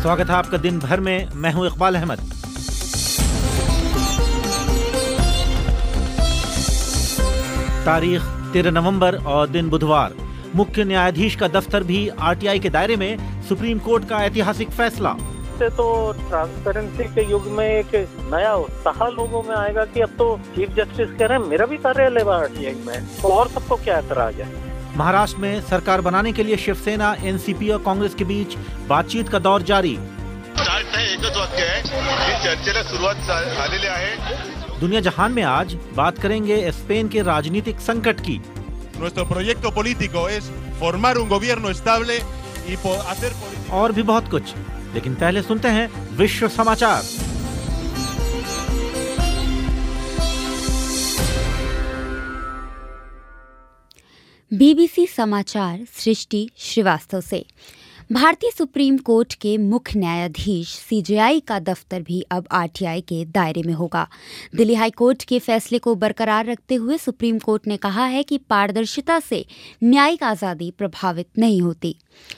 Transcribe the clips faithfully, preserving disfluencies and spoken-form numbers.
स्वागत है आपका दिन भर में। मैं हूं इकबाल अहमद। तारीख तेरह नवंबर और दिन बुधवार। मुख्य न्यायाधीश का दफ्तर भी आरटीआई के दायरे में। सुप्रीम कोर्ट का ऐतिहासिक फैसला। से तो ट्रांसपेरेंसी के युग में एक नया उत्साह लोगों में आएगा कि अब तो चीफ जस्टिस कह रहे हैं मेरा भी कार्यालय आरटीआई में, तो और सबको क्या ऐतराज है। महाराष्ट्र में सरकार बनाने के लिए शिवसेना, एनसीपी और कांग्रेस के बीच बातचीत का दौर जारी। एकच वाक्य आहे की चर्चेला सुरुवात झालेली आहे। दुनिया जहान में आज बात करेंगे स्पेन के राजनीतिक संकट की। Nuestro proyecto político es formar un gobierno estable y hacer política। और भी बहुत कुछ, लेकिन पहले सुनते हैं विश्व समाचार। बीबीसी समाचार सृष्टि श्रीवास्तव से। भारतीय सुप्रीम कोर्ट के मुख्य न्यायाधीश सीजेआई का दफ्तर भी अब आरटीआई के दायरे में होगा। दिल्ली हाई कोर्ट के फैसले को बरकरार रखते हुए सुप्रीम कोर्ट ने कहा है कि पारदर्शिता से न्यायिक आज़ादी प्रभावित नहीं होती।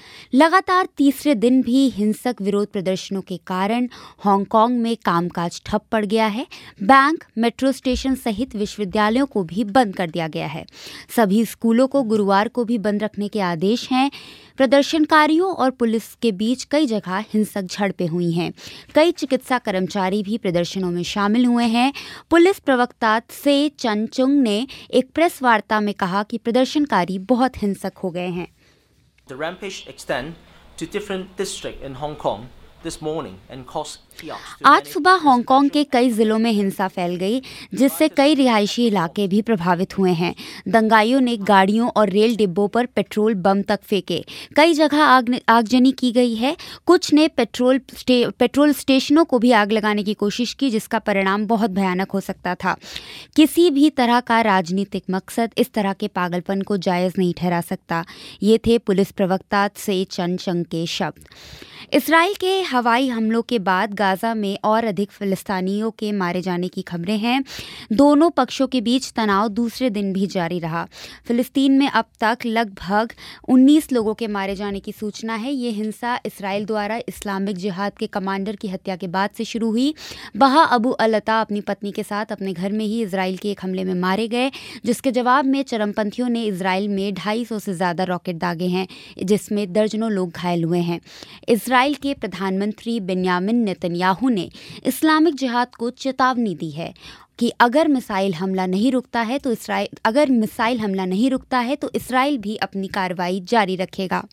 लगातार तीसरे दिन भी हिंसक विरोध प्रदर्शनों के कारण हांगकांग में कामकाज ठप पड़ गया है। बैंक, मेट्रो स्टेशन सहित विश्वविद्यालयों को भी बंद कर दिया गया है। सभी स्कूलों को गुरुवार को भी बंद रखने के आदेश हैं। प्रदर्शनकारियों और पुलिस के बीच कई जगह हिंसक झड़पें हुई हैं। कई चिकित्सा कर्मचारी भी प्रदर्शनों में शामिल हुए हैं। पुलिस प्रवक्ता से चनचुंग ने एक प्रेस वार्ता में कहा कि प्रदर्शनकारी बहुत हिंसक हो गए हैं। The rampage extend to different districts in Hong Kong this morning and caused chaos। आज सुबह हांगकांग के कई जिलों में हिंसा फैल गई, जिससे कई रिहायशी इलाके भी प्रभावित हुए हैं। दंगाइयों ने गाड़ियों और रेल डिब्बों पर पेट्रोल बम तक फेंके। कई जगह आग आगजनी की गई है। कुछ ने पेट्रोल स्टे, पेट्रोल स्टेशनों को भी आग लगाने की कोशिश की, जिसका परिणाम बहुत भयानक हो सकता था। किसी भी तरह का राजनीतिक मकसद इस तरह के पागलपन को जायज़ नहीं ठहरा सकता। ये थे पुलिस प्रवक्ता से चनचंग के शब्द। इसराइल के हवाई हमलों के बाद गाजा में और अधिक फिलिस्तीनियों के मारे जाने की खबरें हैं। दोनों पक्षों के बीच तनाव दूसरे दिन भी जारी रहा। फिलिस्तीन में अब तक लगभग उन्नीस लोगों के मारे जाने की सूचना है। ये हिंसा इसराइल द्वारा इस्लामिक जिहाद के कमांडर की हत्या के बाद से शुरू हुई। बहा अबू अल-अता अपनी पत्नी के साथ अपने घर में ही इसराइल के एक हमले में मारे गए, जिसके जवाब में चरमपंथियों ने इसराइल में ढाई सौ से ज़्यादा रॉकेट दागे हैं, जिसमें दर्जनों लोग घायल हुए हैं। इसराइल के प्रधानमंत्री बेन्यामिन नेतन्याहू ने इस्लामिक जिहाद को चेतावनी दी है कि अगर मिसाइल हमला नहीं रुकता है तो इसराइल अगर मिसाइल हमला नहीं रुकता है तो इसराइल भी अपनी कार्रवाई जारी रखेगा।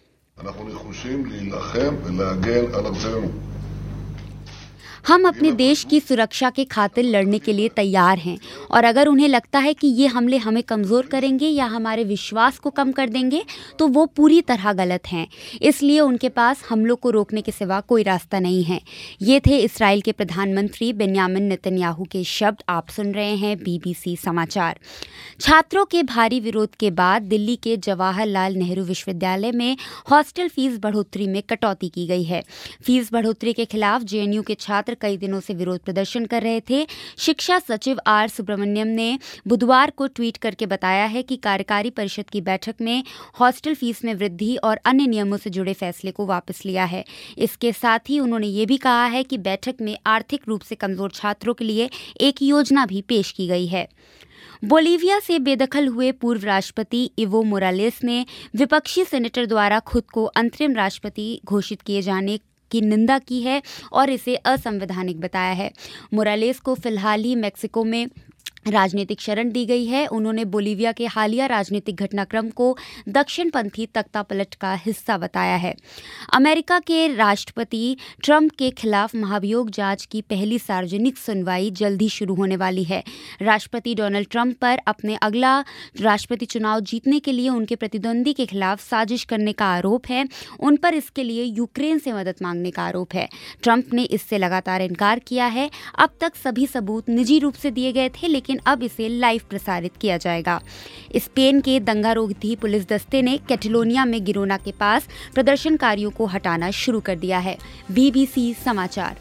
हम अपने देश की सुरक्षा के खातिर लड़ने के लिए तैयार हैं, और अगर उन्हें लगता है कि ये हमले हमें कमज़ोर करेंगे या हमारे विश्वास को कम कर देंगे तो वो पूरी तरह गलत हैं। इसलिए उनके पास हमलों को रोकने के सिवा कोई रास्ता नहीं है। ये थे इसराइल के प्रधानमंत्री बेन्यामिन नेतन्याहू के शब्द। आप सुन रहे हैं बीबीसी समाचार। छात्रों के भारी विरोध के बाद दिल्ली के जवाहरलाल नेहरू विश्वविद्यालय में हॉस्टल फीस बढ़ोतरी में कटौती की गई है। फीस बढ़ोतरी के खिलाफ जेएनयू के छात्र कई दिनों से विरोध प्रदर्शन कर रहे थे। शिक्षा सचिव आर सुब्रमण्यम ने बुधवार को ट्वीट करके बताया है कि कार्यकारी परिषद की बैठक में हॉस्टल फीस में वृद्धि और अन्य नियमों से जुड़े फैसले को वापस लिया है। इसके साथ ही उन्होंने ये भी कहा है कि बैठक में आर्थिक रूप से कमजोर छात्रों के लिए एक योजना भी पेश की गई है। बोलीविया से बेदखल हुए पूर्व राष्ट्रपति इवो मोरालेस ने विपक्षी सेनेटर द्वारा खुद को अंतरिम राष्ट्रपति घोषित किए जाने की निंदा की है और इसे असंवैधानिक बताया है। मोरालेस को फिलहाल ही मेक्सिको में राजनीतिक शरण दी गई है। उन्होंने बोलीविया के हालिया राजनीतिक घटनाक्रम को दक्षिणपंथी तख्तापलट का हिस्सा बताया है। अमेरिका के राष्ट्रपति ट्रंप के खिलाफ महाभियोग जांच की पहली सार्वजनिक सुनवाई जल्द ही शुरू होने वाली है। राष्ट्रपति डोनाल्ड ट्रंप पर अपने अगला राष्ट्रपति चुनाव जीतने के लिए उनके प्रतिद्वंदी के खिलाफ साजिश करने का आरोप है। उन पर इसके लिए यूक्रेन से मदद मांगने का आरोप है। ट्रंप ने इससे लगातार इनकार किया है। अब तक सभी सबूत निजी रूप से दिए गए थे, लेकिन अब इसे लाइव प्रसारित किया जाएगा। स्पेन के दंगारोधी पुलिस दस्ते ने कैटलोनिया में गिरोना के पास प्रदर्शनकारियों को हटाना शुरू कर दिया है। बीबीसी समाचार।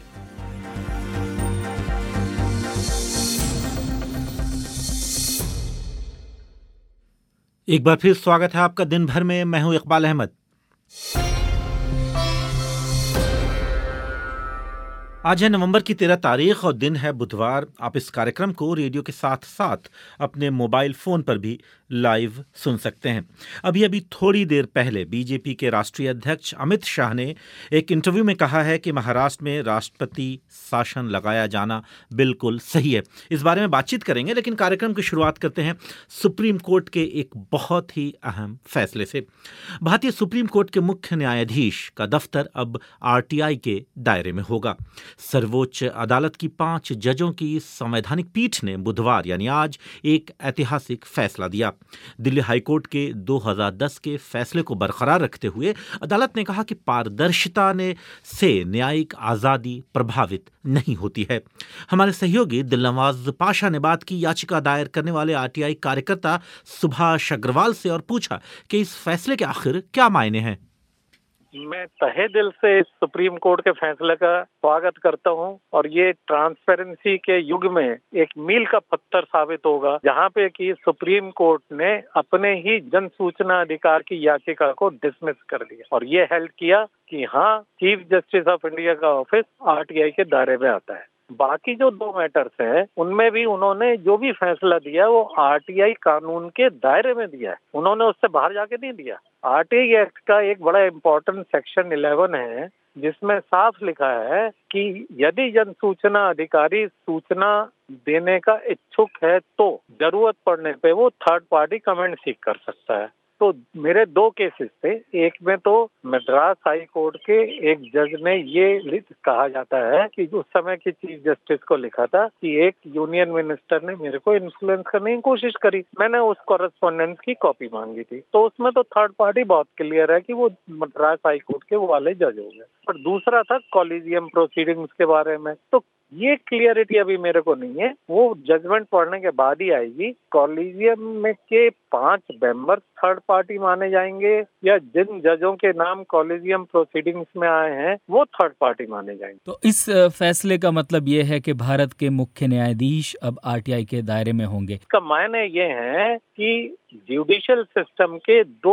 एक बार फिर स्वागत है आपका दिन भर में। मैं हूं इकबाल अहमद। आज है नवंबर की तेरह तारीख और दिन है बुधवार। आप इस कार्यक्रम को रेडियो के साथ साथ अपने मोबाइल फोन पर भी लाइव सुन सकते हैं। अभी अभी थोड़ी देर पहले बीजेपी के राष्ट्रीय अध्यक्ष अमित शाह ने एक इंटरव्यू में कहा है कि महाराष्ट्र में राष्ट्रपति शासन लगाया जाना बिल्कुल सही है। इस बारे में बातचीत करेंगे, लेकिन कार्यक्रम की शुरुआत करते हैं सुप्रीम कोर्ट के एक बहुत ही अहम फैसले से। भारतीय सुप्रीम कोर्ट के मुख्य न्यायाधीश का दफ्तर अब आरटीआई के दायरे में होगा। सर्वोच्च अदालत की पांच जजों की संवैधानिक पीठ ने बुधवार यानी आज एक ऐतिहासिक फैसला दिया। दिल्ली हाईकोर्ट के दो हज़ार दस के फैसले को बरकरार रखते हुए अदालत ने कहा कि पारदर्शिता ने से न्यायिक आजादी प्रभावित नहीं होती है। हमारे सहयोगी दिलनवाज पाशा ने बात की याचिका दायर करने वाले आरटीआई कार्यकर्ता सुभाष अग्रवाल से और पूछा कि इस फैसले के आखिर क्या मायने हैं। मैं तहे दिल से इस सुप्रीम कोर्ट के फैसले का स्वागत करता हूं और ये ट्रांसपेरेंसी के युग में एक मील का पत्थर साबित होगा, जहां पे कि सुप्रीम कोर्ट ने अपने ही जन सूचना अधिकार की याचिका को डिसमिस कर दिया और ये हेल्ड किया कि हाँ, चीफ जस्टिस ऑफ इंडिया का ऑफिस आरटीआई के दायरे में आता है। बाकी जो दो मैटर्स हैं उनमें भी उन्होंने जो भी फैसला दिया वो आरटीआई कानून के दायरे में दिया है, उन्होंने उससे बाहर जाके नहीं दिया। आरटीआई एक्ट का एक बड़ा इम्पोर्टेंट सेक्शन इलेवन है जिसमें साफ लिखा है कि यदि जन सूचना अधिकारी सूचना देने का इच्छुक है तो जरूरत पड़ने पे वो थर्ड पार्टी कमेंट सीख कर सकता है। तो मेरे दो केसेस थे, एक में तो मद्रास हाई कोर्ट के एक जज ने ये कहा जाता है कि उस समय की चीफ जस्टिस को लिखा था कि एक यूनियन मिनिस्टर ने मेरे को इन्फ्लुएंस करने की कोशिश करी, मैंने उस कॉरेस्पॉन्डेंस की कॉपी मांगी थी। तो उसमें तो थर्ड पार्टी बहुत क्लियर है कि वो मद्रास हाई कोर्ट के वो वाले जज हो गए। पर दूसरा था कॉलेजियम प्रोसीडिंग्स के बारे में, तो ये क्लियरिटी अभी मेरे को नहीं है, वो जजमेंट पढ़ने के बाद ही आएगी। कॉलेजियम में के पांच मेंबर्स थर्ड पार्टी माने जाएंगे या जिन जजों के नाम कॉलेजियम प्रोसीडिंग्स में आए हैं वो थर्ड पार्टी माने जाएंगे। तो इस फैसले का मतलब ये है कि भारत के मुख्य न्यायाधीश अब आरटीआई के दायरे में होंगे। इसका मायने ये है कि जुडिशियल सिस्टम के दो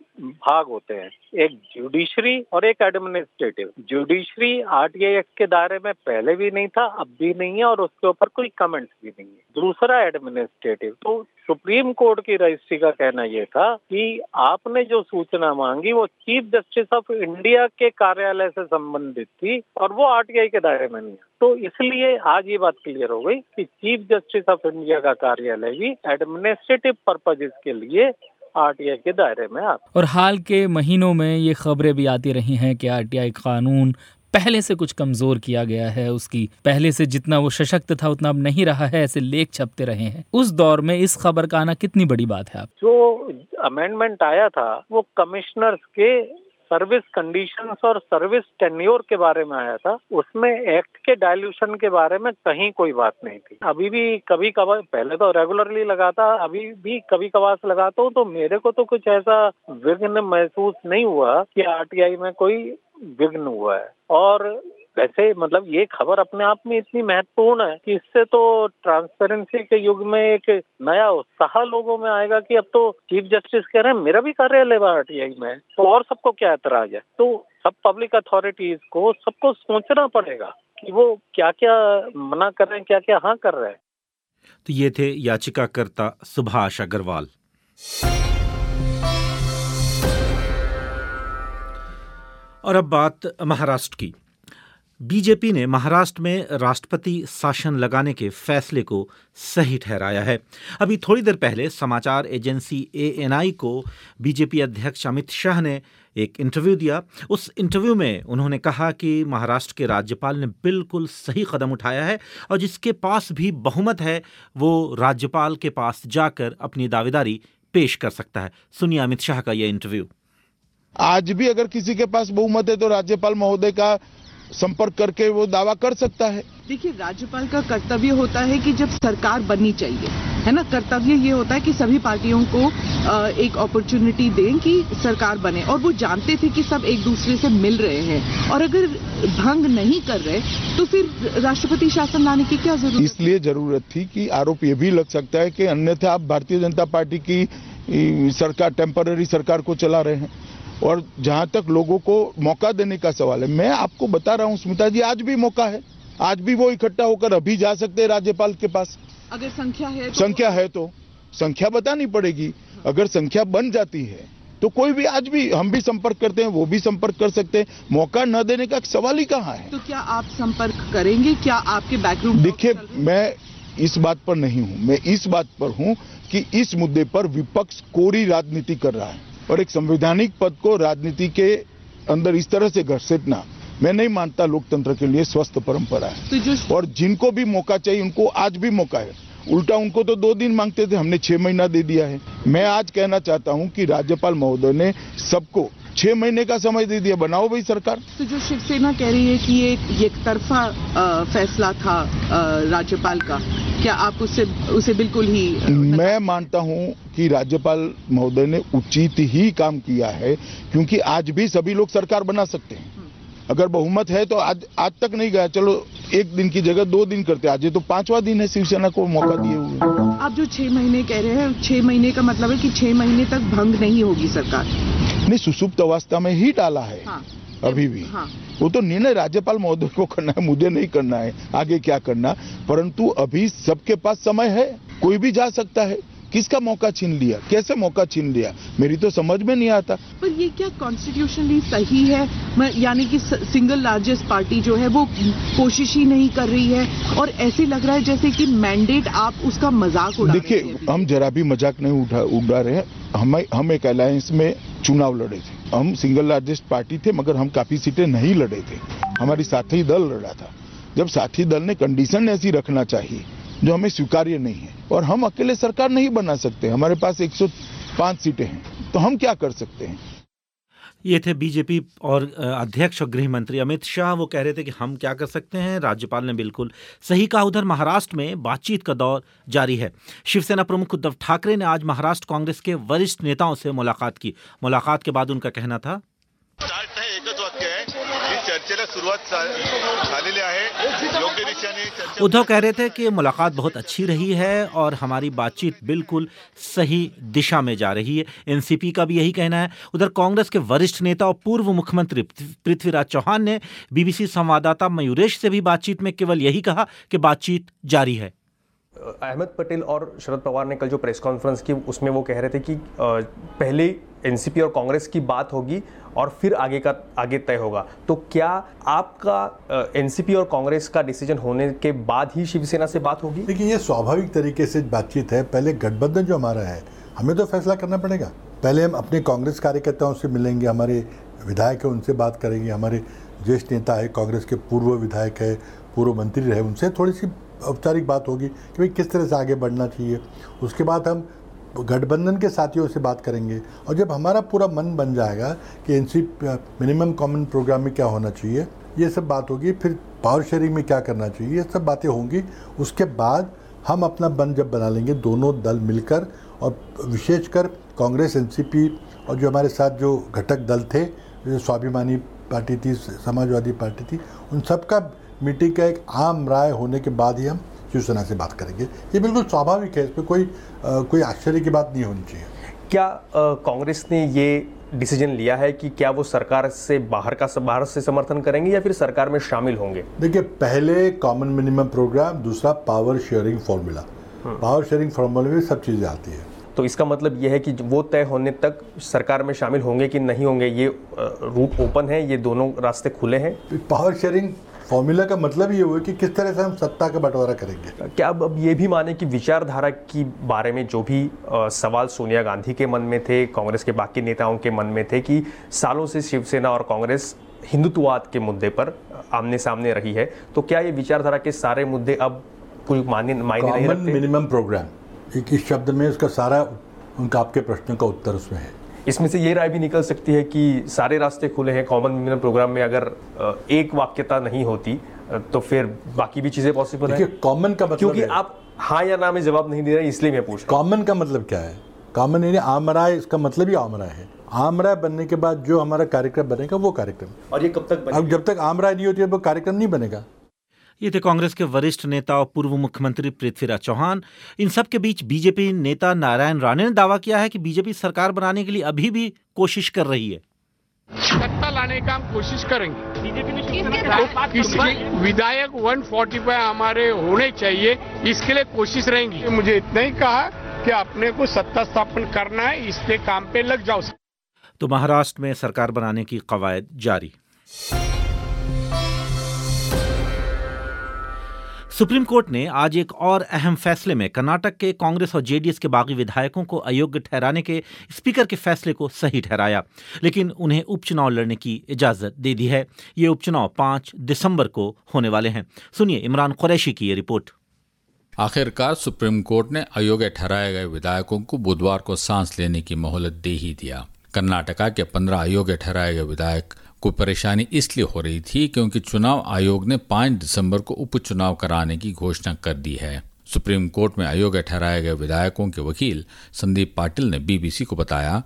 भाग होते हैं, एक जुडिशरी और एक एडमिनिस्ट्रेटिव। जुडिशरी आरटीआई एक्ट के दायरे में पहले भी नहीं था, अब भी नहीं है और उसके ऊपर कोई कमेंट्स भी नहीं है। दूसरा एडमिनिस्ट्रेटिव। तो सुप्रीम कोर्ट की रजिस्ट्री का कहना यह था कि आपने जो सूचना मांगी वो चीफ जस्टिस ऑफ इंडिया के कार्यालय से संबंधित थी और वो आरटीआई के दायरे में नहीं है। तो इसलिए आज ये बात क्लियर हो गई कि चीफ जस्टिस ऑफ इंडिया का कार्यालय भी एडमिनिस्ट्रेटिव पर्पजेस के लिए आरटीआई के दायरे में आता। और हाल के महीनों में ये खबरें भी आती रही हैं कि आरटीआई कानून पहले से कुछ कमजोर किया गया है, उसकी पहले से जितना वो सशक्त था उतना अब नहीं रहा है, ऐसे लेख छपते रहे हैं। उस दौर में इस खबर का आना कितनी बड़ी बात है? आप जो अमेंडमेंट आया था वो कमिश्नर्स के सर्विस कंडीशंस और सर्विस टेन्योर के बारे में आया था, उसमें एक्ट के डायल्यूशन के बारे में कहीं कोई बात नहीं थी। अभी भी कभी कभार, पहले तो रेगुलरली लगाता, अभी भी कभी कभार से लगाता हूँ, तो मेरे को तो कुछ ऐसा विघ्न महसूस नहीं हुआ कि आरटीआई में कोई विघ्न हुआ है। और वैसे मतलब ये खबर अपने आप में इतनी महत्वपूर्ण है कि इससे तो ट्रांसपेरेंसी के युग में एक नया उत्साह लोगों में आएगा कि अब तो चीफ जस्टिस कह रहे हैं मेरा भी कार्यालय आरटीआई में, तो और सबको क्या एतराज है। तो सब पब्लिक अथॉरिटीज को सबको सोचना पड़ेगा कि वो क्या क्या मना कर रहे हैं, क्या क्या हाँ कर रहे हैं। तो ये थे याचिकाकर्ता सुभाष अग्रवाल। और अब बात महाराष्ट्र की। बीजेपी ने महाराष्ट्र में राष्ट्रपति शासन लगाने के फैसले को सही ठहराया है। अभी थोड़ी देर पहले समाचार एजेंसी एएनआई को बीजेपी अध्यक्ष अमित शाह ने एक इंटरव्यू दिया। उस इंटरव्यू में उन्होंने कहा कि महाराष्ट्र के राज्यपाल ने बिल्कुल सही कदम उठाया है और जिसके पास भी बहुमत है वो राज्यपाल के पास जाकर अपनी दावेदारी पेश कर सकता है। सुनिए अमित शाह का यह इंटरव्यू। आज भी अगर किसी के पास बहुमत है तो राज्यपाल महोदय का संपर्क करके वो दावा कर सकता है। देखिए, राज्यपाल का कर्तव्य होता है कि जब सरकार बननी चाहिए, है ना, कर्तव्य ये होता है कि सभी पार्टियों को एक अपॉर्चुनिटी दें कि सरकार बने। और वो जानते थे कि सब एक दूसरे से मिल रहे हैं और अगर भंग नहीं कर रहे तो फिर राष्ट्रपति शासन लाने की क्या जरूरत। इसलिए जरूरत थी कि आरोप ये भी लग सकता है कि अन्यथा आप भारतीय जनता पार्टी की सरकार, टेम्पररी सरकार को चला रहे हैं। और जहां तक लोगों को मौका देने का सवाल है, मैं आपको बता रहा हूं स्मिता जी, आज भी मौका है। आज भी वो इकट्ठा होकर अभी जा सकते हैं राज्यपाल के पास। अगर संख्या है तो संख्या है तो संख्या बतानी पड़ेगी। अगर संख्या बन जाती है तो कोई भी, आज भी हम भी संपर्क करते हैं, वो भी संपर्क कर सकते हैं। मौका न देने का सवाल ही कहाँ है। तो क्या आप संपर्क करेंगे? क्या आपके बैकग्राउंड? देखिए, मैं इस बात पर नहीं हूं, मैं इस बात पर हूं कि इस मुद्दे पर विपक्ष कोरी राजनीति कर रहा है और एक संवैधानिक पद को राजनीति के अंदर इस तरह से घसीटना मैं नहीं मानता लोकतंत्र के लिए स्वस्थ परंपरा है। तो जो और जिनको भी मौका चाहिए उनको आज भी मौका है। उल्टा उनको तो दो दिन मांगते थे, हमने छह महीना दे दिया है। मैं आज कहना चाहता हूं कि राज्यपाल महोदय ने सबको छह महीने का समय दे दिया, बनाओ भाई सरकार। तो जो शिवसेना कह रही है कि ये एक तरफा फैसला था राज्यपाल का, क्या आप उससे उसे बिल्कुल ही? मैं मानता हूं कि राज्यपाल महोदय ने उचित ही काम किया है, क्योंकि आज भी सभी लोग सरकार बना सकते हैं। अगर बहुमत है तो आज आज तक नहीं गया, चलो एक दिन की जगह दो दिन करते, आज ये तो पांचवा दिन है शिवसेना को मौका दिए हुए। आप जो छह महीने कह रहे हैं, छह महीने का मतलब है कि छह महीने तक भंग नहीं होगी सरकार? नहीं, सुसुप्त अवस्था में ही डाला है। हाँ, अभी भी हाँ। वो तो निर्णय राज्यपाल महोदय को करना है, मुझे नहीं करना है आगे क्या करना। परंतु अभी सबके पास समय है, कोई भी जा सकता है। किसका मौका छीन लिया, कैसे मौका छीन लिया, मेरी तो समझ में नहीं आता। पर ये क्या कॉन्स्टिट्यूशनली सही है? यानी कि सिंगल लार्जेस्ट पार्टी जो है वो कोशिश ही नहीं कर रही है और ऐसे लग रहा है जैसे कि मैंडेट आप उसका मजाक उड़ा रहे हैं। देखिए, हम जरा भी मजाक नहीं उठा उड़ा रहे हैं। हम हम एक अलायंस में चुनाव लड़े थे, हम सिंगल लार्जेस्ट पार्टी थे, मगर हम काफी सीटें नहीं लड़े थे, हमारी साथी दल लड़ा था। जब साथी दल ने कंडीशन ऐसी रखना चाहिए जो हमें स्वीकार्य नहीं है, और हम अकेले सरकार नहीं बना सकते, हमारे पास एक सौ पाँच सीटें हैं, तो हम क्या कर सकते हैं। ये थे बीजेपी और अध्यक्ष और गृह मंत्री अमित शाह। वो कह रहे थे कि हम क्या कर सकते हैं, राज्यपाल ने बिल्कुल सही कहा। उधर महाराष्ट्र में बातचीत का दौर जारी है। शिवसेना प्रमुख उद्धव ठाकरे ने आज महाराष्ट्र कांग्रेस के वरिष्ठ नेताओं से मुलाकात की। मुलाकात के बाद उनका कहना था, उद्धव कह रहे थे कि मुलाकात बहुत अच्छी रही है और हमारी बातचीत बिल्कुल सही दिशा में जा रही है। एनसीपी का भी यही कहना है। उधर कांग्रेस के वरिष्ठ नेता और पूर्व मुख्यमंत्री पृथ्वीराज चौहान ने बीबीसी संवाददाता मयूरेश से भी बातचीत में केवल यही कहा कि बातचीत जारी है। अहमद पटेल और शरद पवार ने कल जो प्रेस कॉन्फ्रेंस की उसमें वो कह रहे थे कि पहले एनसीपी और कांग्रेस की बात होगी और फिर आगे का आगे तय होगा। तो क्या आपका एनसीपी और कांग्रेस का डिसीजन होने के बाद ही शिवसेना से बात होगी? देखिए, ये स्वाभाविक तरीके से बातचीत है। पहले गठबंधन जो हमारा है, हमें तो फैसला करना पड़ेगा। पहले हम अपने कांग्रेस कार्यकर्ताओं से मिलेंगे, हमारे विधायक है उनसे बात करेंगे, हमारे ज्येष्ठ नेता है, कांग्रेस के पूर्व विधायक है, पूर्व मंत्री रहे, उनसे थोड़ी सी औपचारिक बात होगी कि भाई किस तरह से आगे बढ़ना चाहिए। उसके बाद हम गठबंधन के साथियों से बात करेंगे, और जब हमारा पूरा मन बन जाएगा कि एनसी मिनिमम कॉमन प्रोग्राम में क्या होना चाहिए, ये सब बात होगी। फिर पावर शेयरिंग में क्या करना चाहिए, ये सब बातें होंगी। उसके बाद हम अपना बन जब बना लेंगे दोनों दल मिलकर, और विशेषकर कांग्रेस, एनसीपी और जो हमारे साथ जो घटक दल थे, जो स्वाभिमानी पार्टी थी, समाजवादी पार्टी थी, उन सब का मीटिंग का एक आम राय होने के बाद ही हम शिवसेना से बात करेंगे। ये बिल्कुल स्वाभाविक है, इसमें कोई आ, कोई आश्चर्य की बात नहीं होनी चाहिए। क्या कांग्रेस ने ये डिसीजन लिया है कि क्या वो सरकार से बाहर का बाहर से समर्थन करेंगे या फिर सरकार में शामिल होंगे? देखिए, पहले कॉमन मिनिमम प्रोग्राम, दूसरा power sharing formula. Power sharing फॉर्मूले में सब चीज़ें आती है। तो इसका मतलब ये है कि वो तय होने तक सरकार में शामिल होंगे कि नहीं होंगे, ये रूट ओपन है, ये दोनों रास्ते खुले हैं। पावर शेयरिंग फॉर्मूला का मतलब ये हुआ कि किस तरह से हम सत्ता का बंटवारा करेंगे। क्या अब अब ये भी माने कि विचारधारा की बारे में जो भी आ, सवाल सोनिया गांधी के मन में थे, कांग्रेस के बाकी नेताओं के मन में थे कि सालों से शिवसेना और कांग्रेस हिंदुत्ववाद के मुद्दे पर आमने सामने रही है, तो क्या ये विचारधारा के सारे मुद्दे अब कोई मायने मायने नहीं रखते? कॉमन मिनिमम प्रोग्राम, एक इस शब्द में उसका सारा उनका आपके प्रश्न का उत्तर उसमें है। इसमें से ये राय भी निकल सकती है कि सारे रास्ते खुले हैं। कॉमन मिनिमम प्रोग्राम में अगर एक वाक्यता नहीं होती तो फिर बाकी भी चीजें पॉसिबल है। कॉमन का मतलब, क्योंकि आप हाँ या ना में जवाब नहीं दे रहे, इसलिए मैं पूछ रहा हूं। कॉमन का मतलब क्या है? कॉमन यानी आम राय, इसका मतलब ही आम राय है। आम राय बनने के बाद जो हमारा कार्यक्रम बनेगा वो कार्यक्रम, और ये कब तक बनेगा? अब जब तक आम राय नहीं होती है वो कार्यक्रम नहीं बनेगा। ये थे कांग्रेस के वरिष्ठ नेता और पूर्व मुख्यमंत्री पृथ्वीराज चौहान। इन सब के बीच बीजेपी नेता नारायण राणे ने दावा किया है कि बीजेपी सरकार बनाने के लिए अभी भी कोशिश कर रही है। सत्ता लाने का हम कोशिश करेंगे। बीजेपी ने किसी विधायक एक सौ पैंतालीस हमारे होने चाहिए, इसके लिए कोशिश रहेंगी। मुझे इतना ही कहा कि अपने को सत्ता स्थापन करना है, इसके काम पे लग जाओ। तो महाराष्ट्र में सरकार बनाने की कवायद जारी। सुप्रीम कोर्ट ने आज एक और अहम फैसले में कर्नाटक के कांग्रेस और जेडीएस के बागी विधायकों को अयोग्य ठहराने के स्पीकर के फैसले को सही ठहराया, लेकिन उन्हें उपचुनाव लड़ने की इजाजत दे दी है। ये उपचुनाव पाँच दिसंबर को होने वाले हैं। सुनिए इमरान कुरैशी की ये रिपोर्ट। आखिरकार सुप्रीम कोर्ट ने अयोग्य ठहराए गए विधायकों को बुधवार को सांस लेने की मोहलत दे ही दिया। कर्नाटका के पंद्रह अयोग्य ठहराए गए विधायक को परेशानी इसलिए हो रही थी क्योंकि चुनाव आयोग ने पाँच दिसंबर को उपचुनाव कराने की घोषणा कर दी है। सुप्रीम कोर्ट में अयोग्य ठहराए गए विधायकों के वकील संदीप पाटिल ने बीबीसी को बताया,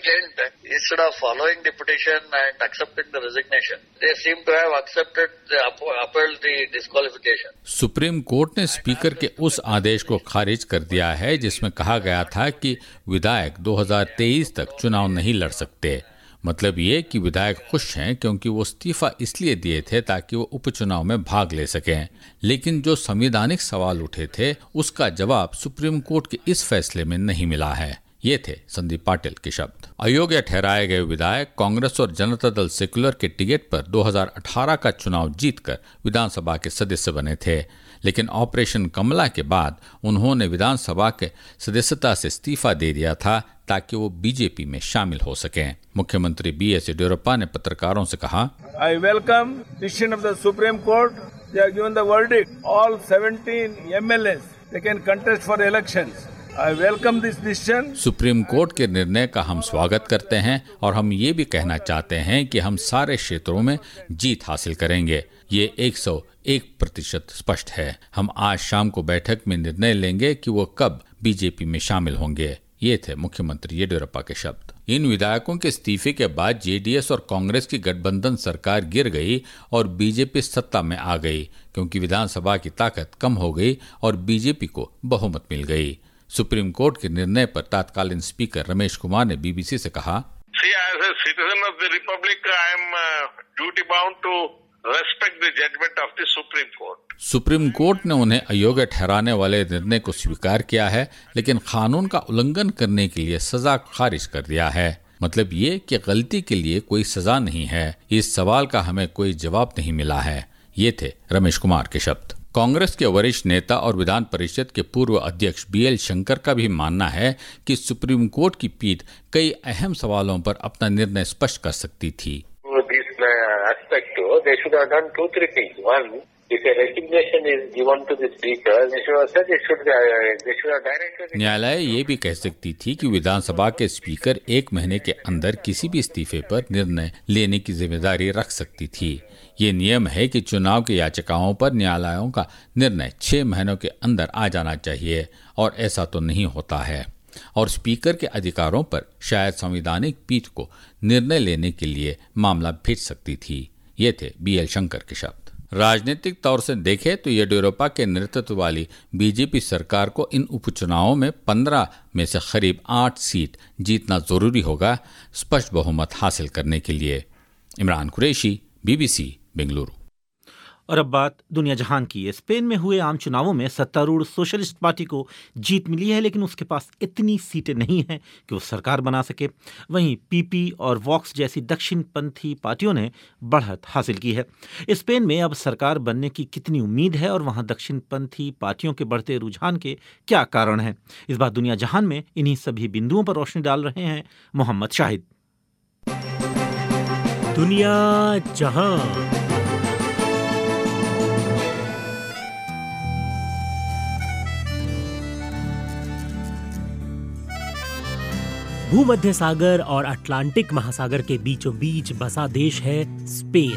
Instead of following the petition and accepting the resignation, they seem to have accepted the upheld the disqualification. Supreme court ने स्पीकर के उस आदेश को खारिज कर दिया है जिसमें कहा गया था कि विधायक दो हज़ार तेईस तक चुनाव नहीं लड़ सकते। मतलब ये कि विधायक खुश हैं क्योंकि वो इस्तीफा इसलिए दिए थे ताकि वो उपचुनाव में भाग ले सकें। लेकिन जो संवैधानिक सवाल उठे थे उसका जवाब सुप्रीम कोर्ट के इस फैसले में नहीं मिला है। ये थे संदीप पाटिल के शब्द। अयोग्य ठहराए गए विधायक कांग्रेस और जनता दल सेक्युलर के टिकट पर दो हज़ार अठारह का चुनाव जीतकर विधानसभा के सदस्य बने थे, लेकिन ऑपरेशन कमला के बाद उन्होंने विधानसभा के सदस्यता से इस्तीफा दे दिया था ताकि वो बीजेपी में शामिल हो सकें। मुख्यमंत्री बी एस येदियुरप्पा ने पत्रकारों से कहा, I welcome decision of the supreme court. They have given the verdict. All सत्रह MLAs they can contest for elections. I welcome this decision. Supreme court के निर्णय का हम स्वागत करते हैं और हम ये भी कहना चाहते हैं कि हम सारे क्षेत्रों में जीत हासिल करेंगे। ये एक सौ एक प्रतिशत स्पष्ट है। हम आज शाम को बैठक में निर्णय लेंगे कि वो कब बीजेपी में शामिल होंगे। ये थे मुख्यमंत्री येदियुरप्पा के शब्द। इन विधायकों के इस्तीफे के बाद जेडीएस और कांग्रेस की गठबंधन सरकार गिर गई और बीजेपी सत्ता में आ गई क्योंकि विधानसभा की ताकत कम हो गई और बीजेपी को बहुमत मिल गई। सुप्रीम कोर्ट के निर्णय पर तत्कालीन स्पीकर रमेश कुमार ने बीबीसी से कहा, See, as a citizen of the Republic, I am uh, duty bound to respect the judgment of the Supreme Court. Supreme court ने उन्हें अयोग्य ठहराने वाले निर्णय को स्वीकार किया है, लेकिन कानून का उल्लंघन करने के लिए सजा खारिज कर दिया है। मतलब ये कि गलती के लिए कोई सजा नहीं है। इस सवाल का हमें कोई जवाब नहीं मिला है। ये थे रमेश कुमार के शब्द। कांग्रेस के वरिष्ठ नेता और विधान परिषद के पूर्व अध्यक्ष बी एल शंकर का भी मानना है कि सुप्रीम कोर्ट की पीठ कई अहम सवालों पर अपना निर्णय स्पष्ट कर सकती थी। न्यायालय ये भी कह सकती थी कि विधानसभा के स्पीकर एक महीने के अंदर किसी भी इस्तीफे पर निर्णय लेने की जिम्मेदारी रख सकती थी। ये नियम है कि चुनाव की याचिकाओं पर न्यायालयों का निर्णय छह महीनों के अंदर आ जाना चाहिए और ऐसा तो नहीं होता है। और स्पीकर के अधिकारों पर शायद संवैधानिक पीठ को निर्णय लेने के लिए मामला भेज सकती थी। ये थे बी एल शंकर के शब्द। राजनीतिक तौर से देखें तो येदियुरप्पा के नेतृत्व वाली बीजेपी सरकार को इन उपचुनावों में पंद्रह में से करीब आठ सीट जीतना जरूरी होगा स्पष्ट बहुमत हासिल करने के लिए। इमरान कुरैशी, बीबीसी, बेंगलुरु। और अब बात दुनिया जहान की है। स्पेन में हुए आम चुनावों में सत्तारूढ़ सोशलिस्ट पार्टी को जीत मिली है, लेकिन उसके पास इतनी सीटें नहीं हैं कि वो सरकार बना सके। वहीं पीपी और वॉक्स जैसी दक्षिणपंथी पार्टियों ने बढ़त हासिल की है। स्पेन में अब सरकार बनने की कितनी उम्मीद है और वहाँ दक्षिणपंथी पार्टियों के बढ़ते रुझान के क्या कारण हैं? इस बार दुनिया जहान में इन्हीं सभी बिंदुओं पर रोशनी डाल रहे हैं मोहम्मद शाहिद। दुनिया जहान। भूमध्य सागर और अटलांटिक महासागर के बीचों बीच बसा देश है स्पेन।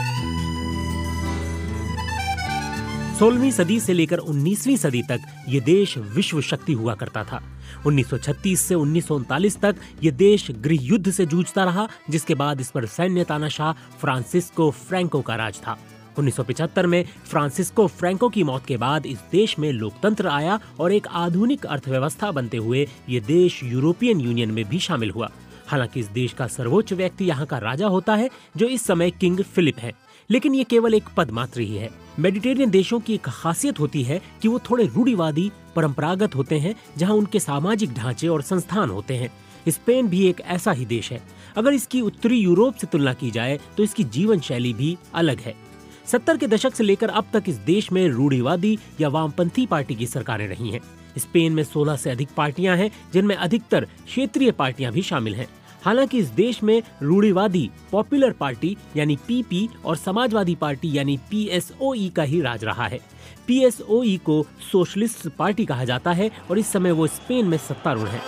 सोलहवीं सदी से लेकर उन्नीसवीं सदी तक ये देश विश्व शक्ति हुआ करता था। उन्नीस सौ छत्तीस से उन्नीस सौ उनतालीस तक ये देश गृह युद्ध से जूझता रहा, जिसके बाद इस पर सैन्य तानाशाह फ्रांसिस्को फ्रैंको का राज था। उन्नीस सौ पचहत्तर में फ्रांसिस्को फ्रैंको की मौत के बाद इस देश में लोकतंत्र आया और एक आधुनिक अर्थव्यवस्था बनते हुए ये देश यूरोपियन यूनियन में भी शामिल हुआ। हालांकि इस देश का सर्वोच्च व्यक्ति यहाँ का राजा होता है, जो इस समय किंग फिलिप है, लेकिन ये केवल एक पद मात्र ही है। मेडिटेरियन देशों की एक खासियत होती है कि वो थोड़े रूढ़िवादी, परंपरागत होते हैं, जहाँ उनके सामाजिक ढांचे और संस्थान होते हैं। स्पेन भी एक ऐसा ही देश है। अगर इसकी उत्तरी यूरोप से तुलना की जाए तो इसकी जीवन शैली भी अलग है। सत्तर के दशक से लेकर अब तक इस देश में रूढ़िवादी या वामपंथी पार्टी की सरकारें रही हैं। स्पेन में सोलह से अधिक पार्टियां हैं, जिनमें अधिकतर क्षेत्रीय पार्टियां भी शामिल हैं। हालांकि इस देश में रूढ़िवादी पॉपुलर पार्टी यानी पीपी और समाजवादी पार्टी यानी पीएसओई का ही राज रहा है। पीएसओई को सोशलिस्ट पार्टी कहा जाता है और इस समय वो स्पेन में सत्तारूढ़ है।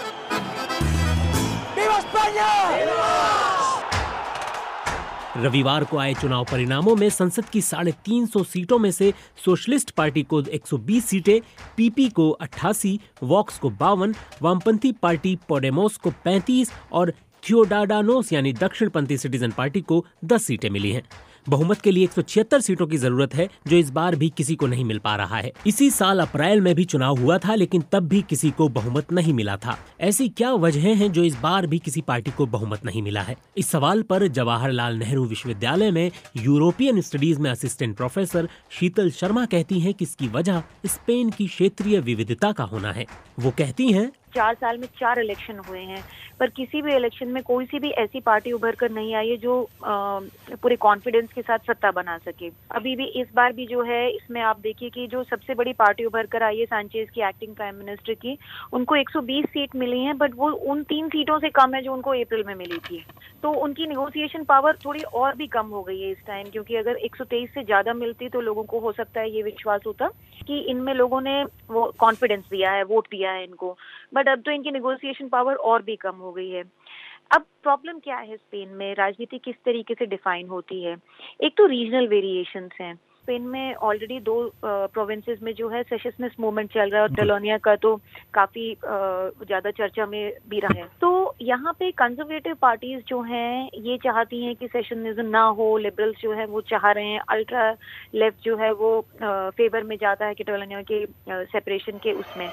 रविवार को आए चुनाव परिणामों में संसद की साढ़े तीन सौ सीटों में से सोशलिस्ट पार्टी को एक सौ बीस सीटें, पीपी को अट्ठासी, वॉक्स को बावन, वामपंथी पार्टी पोडेमोस को पैंतीस और थियोडाडानोस यानी दक्षिणपंथी सिटीजन पार्टी को दस सीटें मिली हैं। बहुमत के लिए एक सौ छिहत्तर सीटों की जरूरत है, जो इस बार भी किसी को नहीं मिल पा रहा है। इसी साल अप्रैल में भी चुनाव हुआ था, लेकिन तब भी किसी को बहुमत नहीं मिला था। ऐसी क्या वजहें हैं जो इस बार भी किसी पार्टी को बहुमत नहीं मिला है? इस सवाल पर जवाहरलाल नेहरू विश्वविद्यालय में यूरोपियन स्टडीज में असिस्टेंट प्रोफेसर शीतल शर्मा कहती हैं कि इसकी वजह स्पेन की क्षेत्रीय विविधता का होना है। वो कहती हैं, चार साल में चार इलेक्शन हुए हैं, पर किसी भी इलेक्शन में कोई सी भी ऐसी पार्टी उभर कर नहीं आई है जो आ, पूरे कॉन्फिडेंस के साथ सत्ता बना सके। अभी भी इस बार भी जो है, इसमें आप देखिए कि जो सबसे बड़ी पार्टी उभर कर आई है सांचेज की, एक्टिंग प्राइम मिनिस्टर की, उनको एक सौ बीस सीट मिली हैं, बट वो उन तीन सीटों से कम है जो उनको अप्रैल में मिली थी। तो उनकी नेगोशिएशन पावर थोड़ी और भी कम हो गई है इस टाइम, क्योंकि अगर एक सौ तेईस से ज्यादा मिलती तो लोगों को हो सकता है ये विश्वास होता कि इनमें लोगों ने वो कॉन्फिडेंस दिया है, वोट दिया है इनको, बट अब तो इनकी नेगोशिएशन पावर और भी कम हो गई है। अब प्रॉब्लम क्या है स्पेन में, राजनीति किस तरीके से डिफाइन होती है? एक तो रीजनल वेरिएशंस हैं। स्पेन में ऑलरेडी दो प्रोविंसेस में जो है सेशनिस्ट मूवमेंट चल रहा है, और कैटलोनिया का तो काफी ज्यादा चर्चा में भी रहा है। तो यहाँ पे कंजर्वेटिव पार्टीज जो हैं ये चाहती हैं कि सेशनिज्म ना हो, लिबरल्स जो है वो चाह रहे हैं, अल्ट्रा लेफ्ट जो है वो फेवर में जाता है कैटलोनिया के सेपरेशन के उसमें।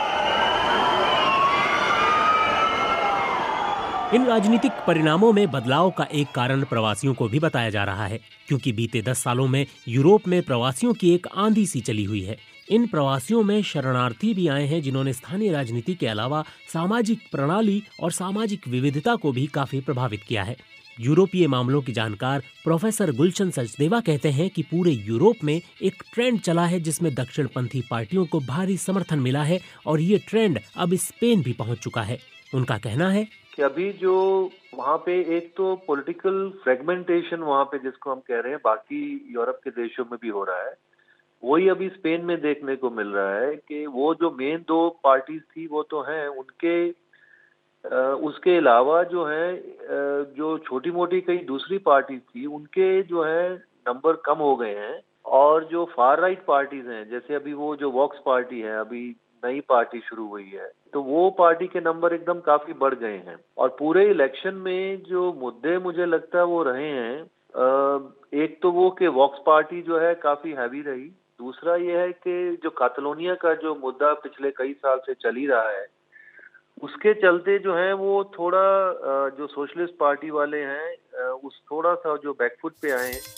इन राजनीतिक परिणामों में बदलाव का एक कारण प्रवासियों को भी बताया जा रहा है, क्योंकि बीते दस सालों में यूरोप में प्रवासियों की एक आंधी सी चली हुई है। इन प्रवासियों में शरणार्थी भी आए हैं, जिन्होंने स्थानीय राजनीति के अलावा सामाजिक प्रणाली और सामाजिक विविधता को भी काफी प्रभावित किया है। यूरोपीय मामलों की जानकार प्रोफेसर गुलशन सचदेवा कहते हैं कि पूरे यूरोप में एक ट्रेंड चला है जिसमें दक्षिणपंथी पार्टियों को भारी समर्थन मिला है, और ये ट्रेंड अब स्पेन भी पहुंच चुका है। उनका कहना है कि अभी जो वहाँ पे एक तो पॉलिटिकल फ्रेगमेंटेशन वहाँ पे जिसको हम कह रहे हैं बाकी यूरोप के देशों में भी हो रहा है, वही अभी स्पेन में देखने को मिल रहा है कि वो जो मेन दो पार्टीज थी वो तो हैं, उनके आ, उसके अलावा जो है आ, जो छोटी मोटी कई दूसरी पार्टीज थी उनके जो है नंबर कम हो गए हैं, और जो फार राइट पार्टीज हैं, जैसे अभी वो जो वॉक्स पार्टी है, अभी नई पार्टी शुरू हुई है, तो वो पार्टी के नंबर एकदम काफी बढ़ गए हैं। और पूरे इलेक्शन में जो मुद्दे मुझे लगता है वो रहे हैं, एक तो वो कि वॉक्स पार्टी जो है काफी हैवी रही, दूसरा ये है कि जो कैटलोनिया का जो मुद्दा पिछले कई साल से चल ही रहा है, उसके चलते जो है वो थोड़ा जो सोशलिस्ट पार्टी वाले हैं उस थोड़ा सा जो बैकफुट पे आए हैं।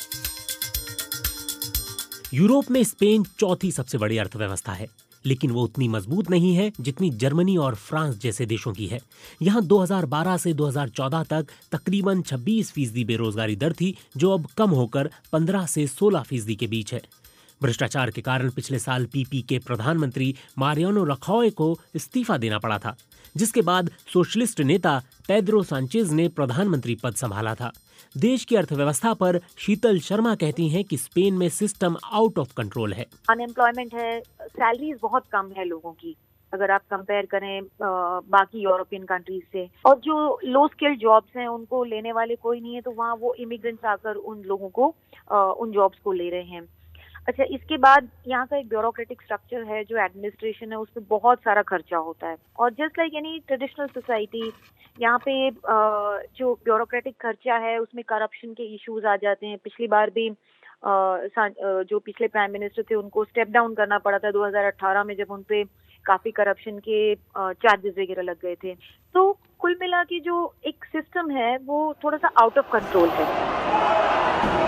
यूरोप में स्पेन चौथी सबसे बड़ी अर्थव्यवस्था है, लेकिन वो उतनी मजबूत नहीं है जितनी जर्मनी और फ्रांस जैसे देशों की है। यहाँ दो हज़ार बारह से दो हज़ार चौदह तक तकरीबन छब्बीस फीसदी बेरोजगारी दर थी, जो अब कम होकर पंद्रह से सोलह फीसदी के बीच है। भ्रष्टाचार के कारण पिछले साल पीपी के प्रधानमंत्री मारियानो रखौय को इस्तीफा देना पड़ा था, जिसके बाद सोशलिस्ट नेता पेड्रो सांचेज ने प्रधानमंत्री पद संभाला था। देश की अर्थव्यवस्था पर शीतल शर्मा कहती हैं कि स्पेन में सिस्टम आउट ऑफ कंट्रोल है। अनएम्प्लॉयमेंट है, सैलरीज बहुत कम है लोगों की अगर आप कंपेयर करें आ, बाकी यूरोपियन कंट्रीज से, और जो लो स्किल्ड जॉब्स हैं उनको लेने वाले कोई नहीं है, तो वहाँ वो इमिग्रेंट्स आकर उन लोगों को आ, उन जॉब्स को ले रहे हैं। अच्छा, इसके बाद यहाँ का एक ब्यूरोक्रेटिक स्ट्रक्चर है, जो एडमिनिस्ट्रेशन है, उस पर बहुत सारा खर्चा होता है, और just like any traditional society यहाँ पे जो ब्यूरोक्रेटिक खर्चा है उसमें करप्शन के इश्यूज आ जाते हैं। पिछली बार भी जो पिछले प्राइम मिनिस्टर थे उनको स्टेप डाउन करना पड़ा था दो हज़ार अठारह में, जब उन पे काफी करप्शन के चार्जेस वगैरह लग गए थे। तो कुल मिला के जो एक सिस्टम है वो थोड़ा सा आउट ऑफ कंट्रोल है।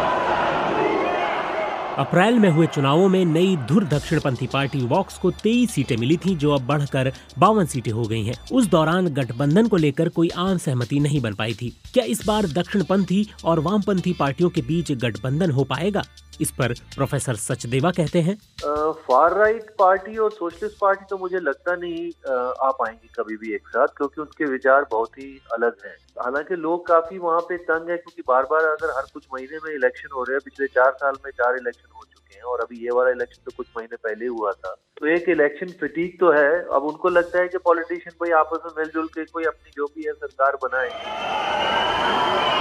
अप्रैल में हुए चुनावों में नई धुर दक्षिणपंथी पार्टी वॉक्स को तेईस सीटें मिली थीं, जो अब बढ़कर बावन सीटें हो गई हैं। उस दौरान गठबंधन को लेकर कोई आम सहमति नहीं बन पाई थी। क्या इस बार दक्षिणपंथी और वामपंथी पार्टियों के बीच गठबंधन हो पाएगा? इस पर प्रोफेसर सचदेवा कहते हैं, फार राइट पार्टी और सोशलिस्ट पार्टी तो मुझे लगता नहीं आ पाएंगी कभी भी एक साथ, क्योंकि उनके विचार बहुत ही अलग हैं। हालांकि लोग काफी वहाँ पे तंग है, क्योंकि बार बार अगर हर कुछ महीने में इलेक्शन हो रहे हैं, पिछले चार साल में चार इलेक्शन हो चुके हैं और अभी ये वाला इलेक्शन तो कुछ महीने पहले हुआ था, तो एक इलेक्शन फटीक तो है। अब उनको लगता है कि पॉलिटिशियन भाई आपस में मिलजुल के कोई अपनी जो भी है सरकार बनाए।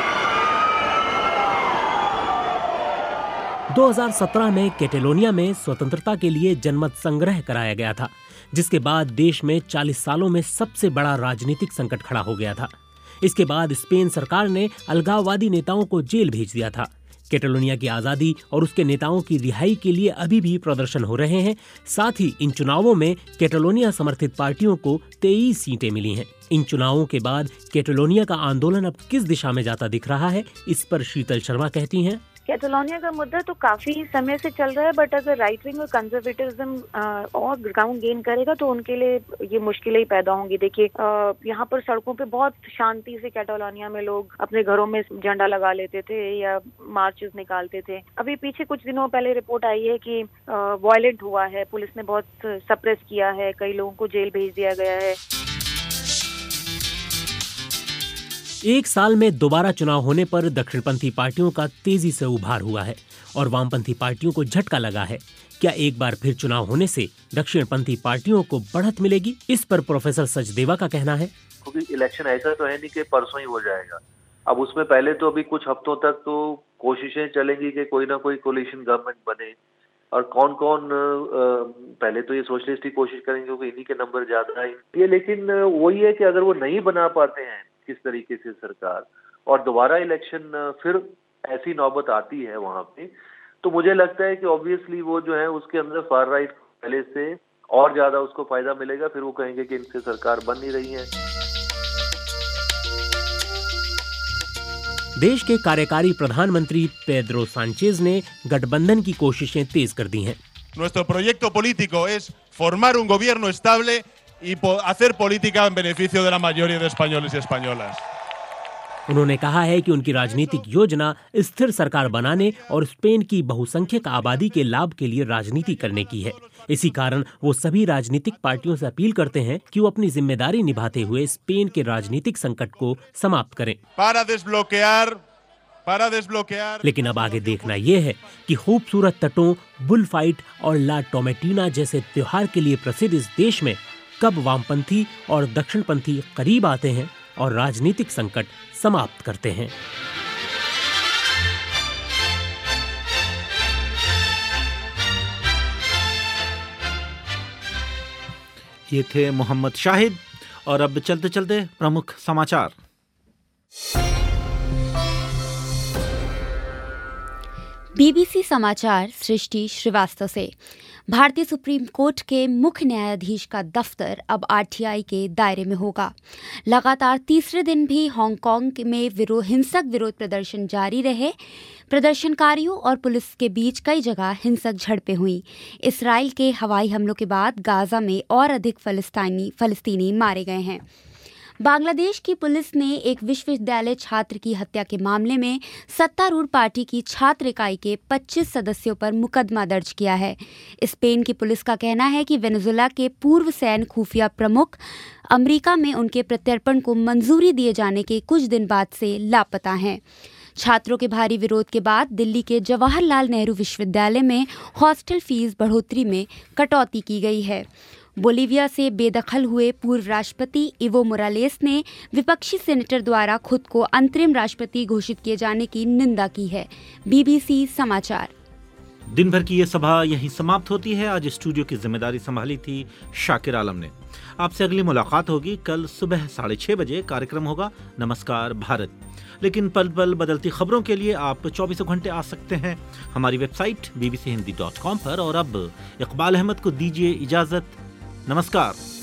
दो हज़ार सत्रह में कैटेलोनिया में स्वतंत्रता के लिए जनमत संग्रह कराया गया था, जिसके बाद देश में चालीस सालों में सबसे बड़ा राजनीतिक संकट खड़ा हो गया था। इसके बाद स्पेन सरकार ने अलगाववादी नेताओं को जेल भेज दिया था। कैटेलोनिया की आज़ादी और उसके नेताओं की रिहाई के लिए अभी भी प्रदर्शन हो रहे हैं। साथ ही इन चुनावों में कैटेलोनिया समर्थित पार्टियों को तेईस सीटें मिली हैं। इन चुनावों के बाद कैटेलोनिया का आंदोलन अब किस दिशा में जाता दिख रहा है, इस पर शीतल शर्मा कहती हैं, कैटेलोनिया का मुद्दा तो काफी समय से चल रहा है, बट अगर राइट विंग और कंजर्वेटिज्म और ग्राउंड गेन करेगा तो उनके लिए ये मुश्किलें ही पैदा होंगी। देखिए, यहाँ पर सड़कों पे बहुत शांति से कैटेलोनिया में लोग अपने घरों में झंडा लगा लेते थे या मार्चेस निकालते थे। अभी पीछे कुछ दिनों पहले रिपोर्ट आई है कि वायलेंट हुआ है, पुलिस ने बहुत सप्रेस किया है, कई लोगों को जेल भेज दिया गया है। एक साल में दोबारा चुनाव होने पर दक्षिणपंथी पार्टियों का तेजी से उभार हुआ है और वामपंथी पार्टियों को झटका लगा है। क्या एक बार फिर चुनाव होने से दक्षिणपंथी पार्टियों को बढ़त मिलेगी? इस पर प्रोफेसर सचदेवा का कहना है, क्योंकि इलेक्शन ऐसा तो है नहीं कि परसों ही हो जाएगा। अब उसमें पहले तो अभी कुछ हफ्तों तक तो कोशिशें चलेंगी कि कोई ना कोई कोलिशन गवर्नमेंट बने, और कौन कौन पहले तो ये सोशलिस्ट ही कोशिश करेंगे क्योंकि इन्हीं के नंबर ज्यादा है ये। लेकिन वही है कि अगर वो नहीं बना पाते हैं किस तरीके से सरकार और दोबारा इलेक्शन फिर ऐसी नौबत आती है वहां पे, तो मुझे लगता है कि ऑब्वियसली वो जो है उसके अंदर फार राइट पहले से और ज्यादा उसको फायदा मिलेगा। फिर वो कहेंगे कि इनसे सरकार बन नहीं रही है। देश के कार्यकारी प्रधानमंत्री पेड्रो सांचेज ने गठबंधन की कोशिशें तेज कर दी हैं। Nuestro proyecto político es formar un gobierno estable y hacer política en beneficio de la mayoría de españoles y españolas. उन्होंने कहा है कि उनकी राजनीतिक योजना स्थिर सरकार बनाने और स्पेन की बहुसंख्यक आबादी के लाभ के लिए राजनीति करने की है। इसी कारण वो सभी राजनीतिक पार्टियों से अपील करते हैं कि वो अपनी जिम्मेदारी निभाते हुए स्पेन के राजनीतिक संकट को समाप्त करें। Para desbloquear, para desbloquear. लेकिन अब आगे देखना ये है कि खूबसूरत तटों, बुल फाइट और ला टोमेटिना जैसे त्योहार के लिए प्रसिद्ध इस देश में कब वामपंथी और दक्षिणपंथी करीब आते हैं और राजनीतिक संकट समाप्त करते हैं। ये थे मोहम्मद शाहिद। और अब चलते चलते प्रमुख समाचार। बीबीसी समाचार सृष्टि श्रीवास्तव से। भारतीय सुप्रीम कोर्ट के मुख्य न्यायाधीश का दफ्तर अब आरटीआई के दायरे में होगा। लगातार तीसरे दिन भी हांगकांग में विरोध हिंसक विरोध प्रदर्शन जारी रहे। प्रदर्शनकारियों और पुलिस के बीच कई जगह हिंसक झड़पें हुई। इसराइल के हवाई हमलों के बाद गाजा में और अधिक फलस्तीनी फलस्तीनी मारे गए हैं। बांग्लादेश की पुलिस ने एक विश्वविद्यालय छात्र की हत्या के मामले में सत्तारूढ़ पार्टी की छात्र इकाई के पच्चीस सदस्यों पर मुकदमा दर्ज किया है। स्पेन की पुलिस का कहना है कि वेनेजुएला के पूर्व सैन्य खुफिया प्रमुख अमेरिका में उनके प्रत्यर्पण को मंजूरी दिए जाने के कुछ दिन बाद से लापता हैं। छात्रों के भारी विरोध के बाद दिल्ली के जवाहरलाल नेहरू विश्वविद्यालय में हॉस्टल फीस बढ़ोतरी में कटौती की गई है। बोलीविया से बेदखल हुए पूर्व राष्ट्रपति इवो मोरालेस ने विपक्षी सेनेटर द्वारा खुद को अंतरिम राष्ट्रपति घोषित किए जाने की निंदा की है। बीबीसी समाचार। दिन भर की ये सभा यहीं समाप्त होती है। आज स्टूडियो की जिम्मेदारी संभाली थी शाकिर आलम ने। आपसे अगली मुलाकात होगी कल सुबह साढ़े छह बजे। कार्यक्रम होगा नमस्कार भारत। लेकिन पल पल बदलती खबरों के लिए आप चौबीसों घंटे आ सकते हैं हमारी website B B C Hindi dot com पर। और अब इकबाल अहमद को दीजिए इजाजत। नमस्कार।